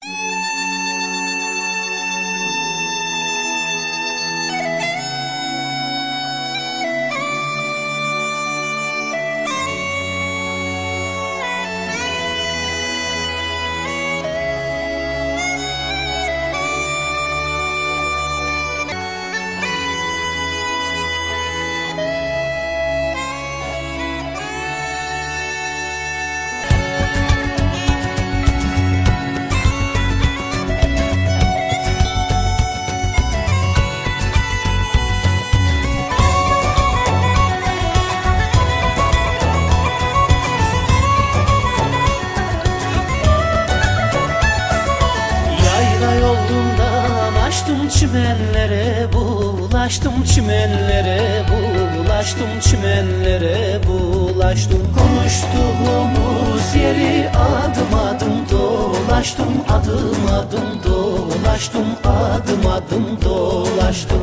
Bulaştım çimenlere, bulaştım çimenlere, bulaştım çimenlere, bulaştım. Konuştuğumuz yeri adım adım dolaştım, adım adım dolaştım, adım adım dolaştım.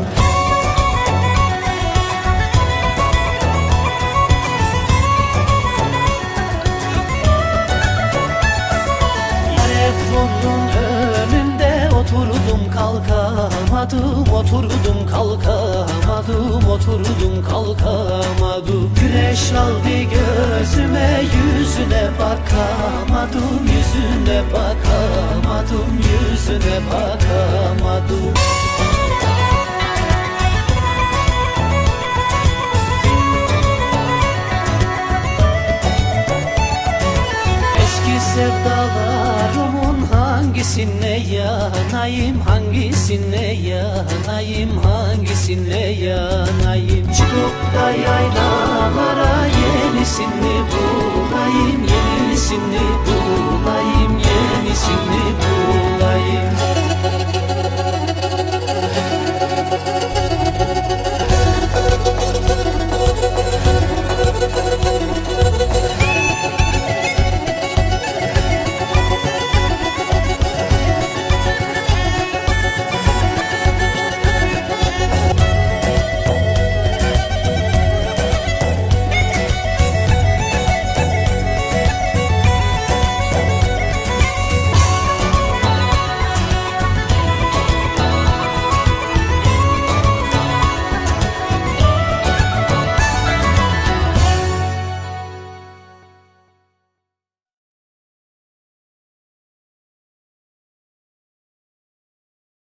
Telefonun önünde oturdum kalkamadım, oturdum kalkamadım, oturdum kalkamadım. Güneş aldı gözüme, yüzüne bakamadım, yüzüne bakamadım, yüzüne bakamadım. Sevdalarımın hangisine yanayım, hangisine yanayım, hangisine yanayım? Çıkıp da yaylalara yenisini bulayım, yenisini bulayım, yenisini bulayım.